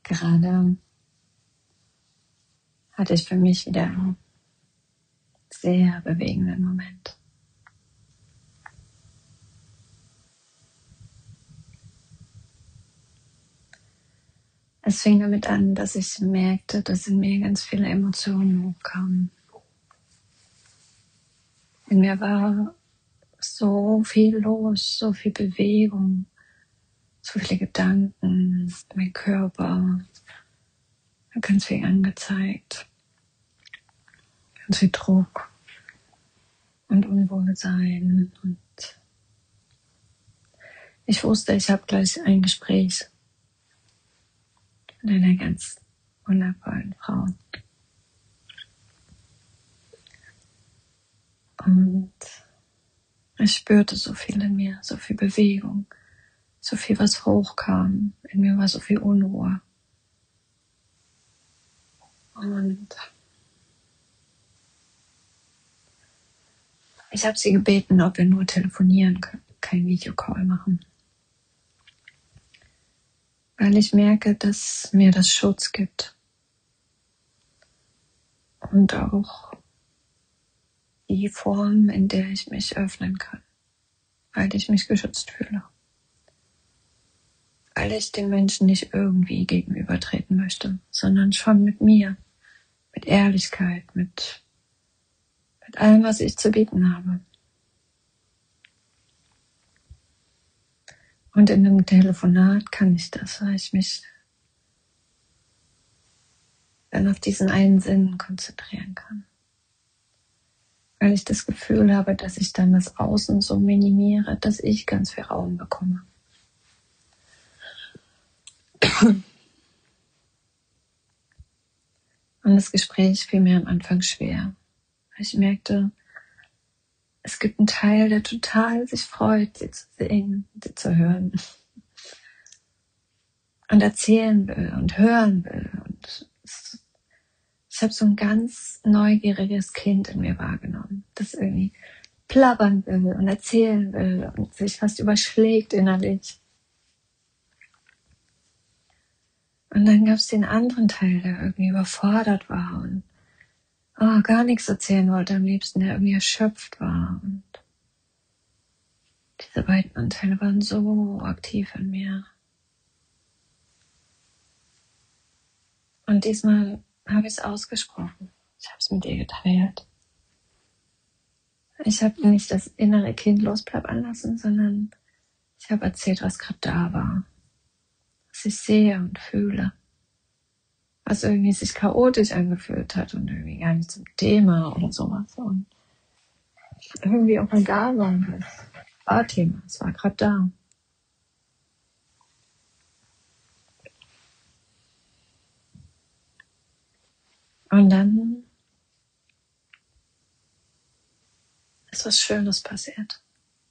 Gerade hatte ich für mich wieder einen sehr bewegenden Moment. Es fing damit an, dass ich merkte, dass in mir ganz viele Emotionen hochkamen. In mir war so viel los, so viel Bewegung, so viele Gedanken, mein Körper hat ganz viel angezeigt, ganz viel Druck und Unwohlsein. Und ich wusste, ich habe gleich ein Gespräch mit einer ganz wundervollen Frau. Und ich spürte so viel in mir, so viel Bewegung, so viel, was hochkam. In mir war so viel Unruhe. Und ich habe sie gebeten, ob wir nur telefonieren können, kein Videocall machen. Weil ich merke, dass mir das Schutz gibt. Und auch die Form, in der ich mich öffnen kann. Weil ich mich geschützt fühle. Weil ich den Menschen nicht irgendwie gegenübertreten möchte, sondern schon mit mir. Mit Ehrlichkeit, mit allem, was ich zu bieten habe. Und in einem Telefonat kann ich das, weil ich mich dann auf diesen einen Sinn konzentrieren kann. Weil ich das Gefühl habe, dass ich dann das Außen so minimiere, dass ich ganz viel Raum bekomme. Und das Gespräch fiel mir am Anfang schwer. Ich merkte, es gibt einen Teil, der total sich freut, sie zu sehen, sie zu hören. Und erzählen will und hören will. Und ich habe so ein ganz neugieriges Kind in mir wahrgenommen, das irgendwie plappern will und erzählen will und sich fast überschlägt innerlich. Und dann gab es den anderen Teil, der irgendwie überfordert war und gar nichts erzählen wollte am liebsten, der irgendwie erschöpft war. Und diese beiden Anteile waren so aktiv in mir. Und diesmal habe ich es ausgesprochen. Ich habe es mit ihr geteilt. Ich habe nicht das innere Kind losplappern lassen, sondern ich habe erzählt, was gerade da war. Was ich sehe und fühle. Was irgendwie sich chaotisch angefühlt hat und irgendwie gar nicht zum Thema oder sowas. Und irgendwie auch egal war. Es war Thema, es war gerade da. Und dann ist was Schönes passiert.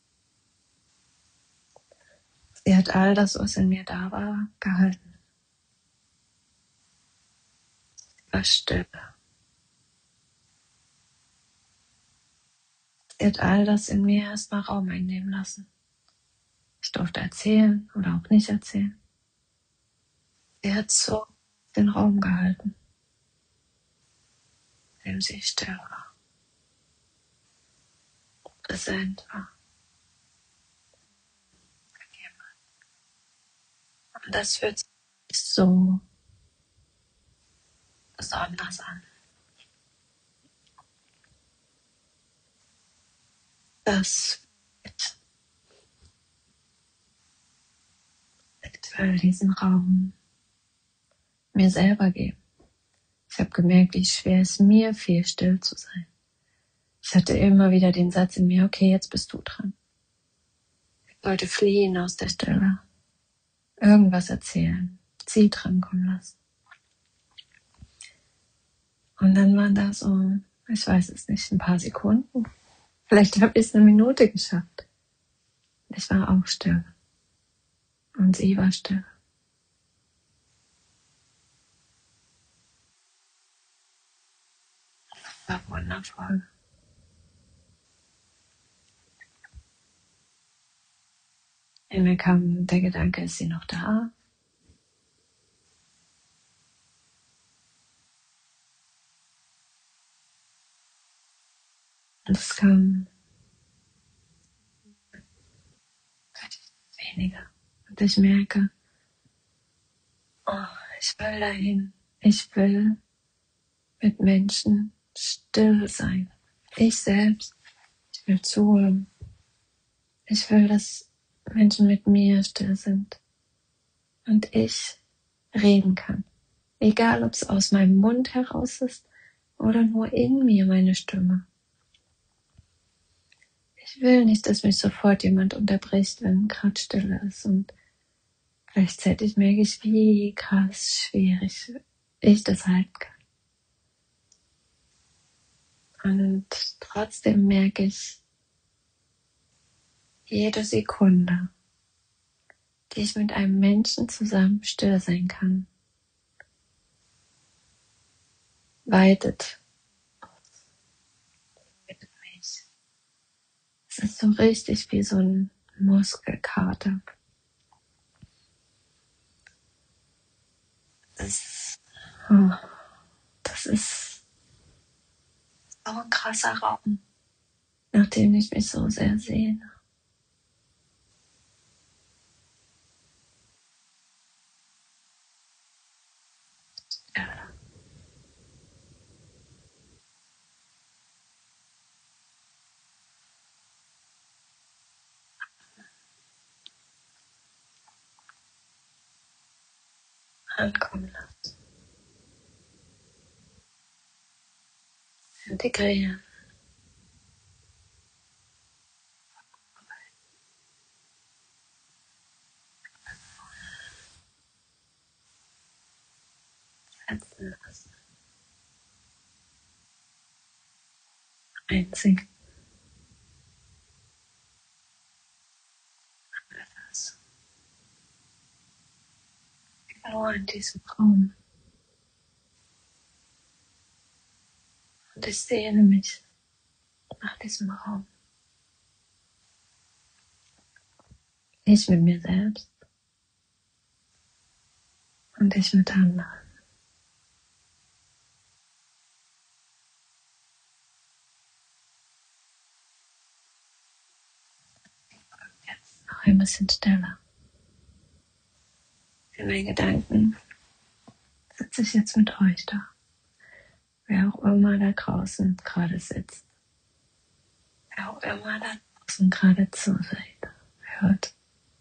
Sie hat all das, was in mir da war, gehalten. Sie war still. Sie hat all das in mir erstmal Raum einnehmen lassen. Ich durfte erzählen oder auch nicht erzählen. Sie hat so den Raum gehalten, in dem sie still war, präsent war. Und das fühlt sich so besonders an. Das ich will diesen Raum mir selber geben. Ich habe gemerkt, wie schwer es mir fiel, still zu sein. Ich hatte immer wieder den Satz in mir, okay, jetzt bist du dran. Ich wollte fliehen aus der Stille. Irgendwas erzählen. Sie drankommen lassen. Und dann waren da so, ich weiß es nicht, ein paar Sekunden. Vielleicht habe ich es eine Minute geschafft. Ich war auch still. Und sie war still. Das war wundervoll. In mir kam der Gedanke, ist sie noch da? Und es kam weniger. Und ich merke, oh, ich will dahin. Ich will mit Menschen still sein. Ich selbst. Ich will zuhören. Ich will, dass Menschen mit mir still sind. Und ich reden kann. Egal, ob es aus meinem Mund heraus ist oder nur in mir meine Stimme. Ich will nicht, dass mich sofort jemand unterbricht, wenn gerade Stille ist. Und gleichzeitig merke ich, wie krass schwierig ich das halten kann. Und trotzdem merke ich, jede Sekunde, die ich mit einem Menschen zusammen still sein kann, weitet mich. Es ist so richtig wie so ein Muskelkater. Das ist so ein krasser Raum, nach dem ich mich so sehr sehne. Ja. Ankommen lassen. Integrieren. Setzen lassen. Einzigen. Alles. Nur in diesem Raum. Und ich sehne mich nach diesem Raum. Ich mit mir selbst. Und ich mit anderen. Jetzt noch ein bisschen stiller. In meinen Gedanken sitze ich jetzt mit euch da. Wer auch immer da draußen gerade sitzt. Wer auch immer da draußen gerade zusieht. Hört.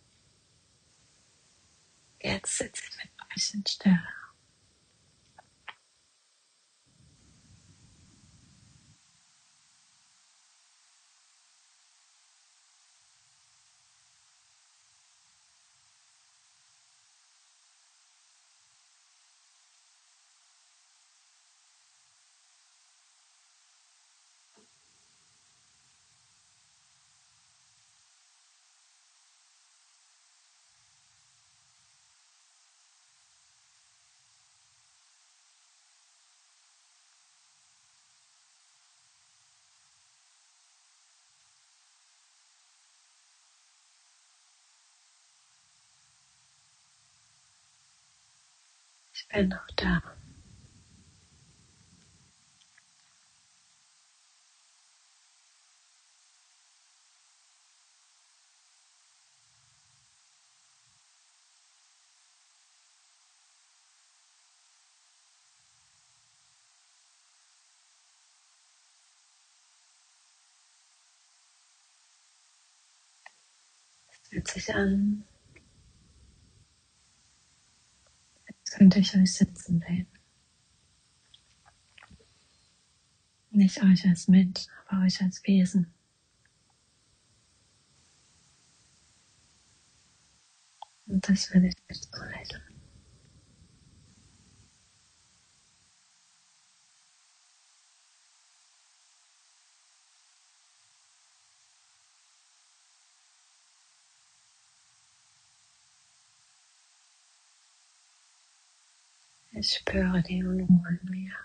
Jetzt sitze ich mit euch in Stille. Ich bin noch da. Es fühlt sich an, als könnte ich euch sitzen sehen. Nicht euch als Mensch, aber euch als Wesen. Und das will ich euch zuleiten. Ich spüre die Unruhe in mir.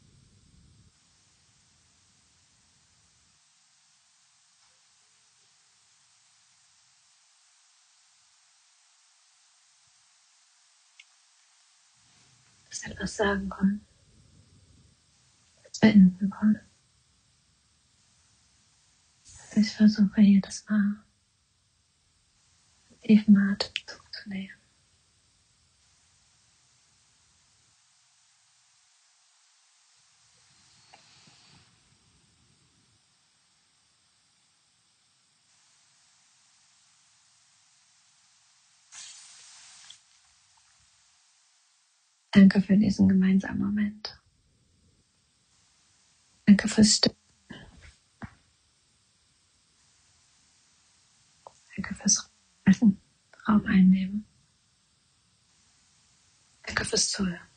Dass wir etwas sagen wollen. Was beenden wollen. Ich versuche jedes Mal tiefen Atemzug zu nehmen. Danke für diesen gemeinsamen Moment. Danke fürs Stillen. Danke fürs Raum einnehmen. Danke fürs Zuhören.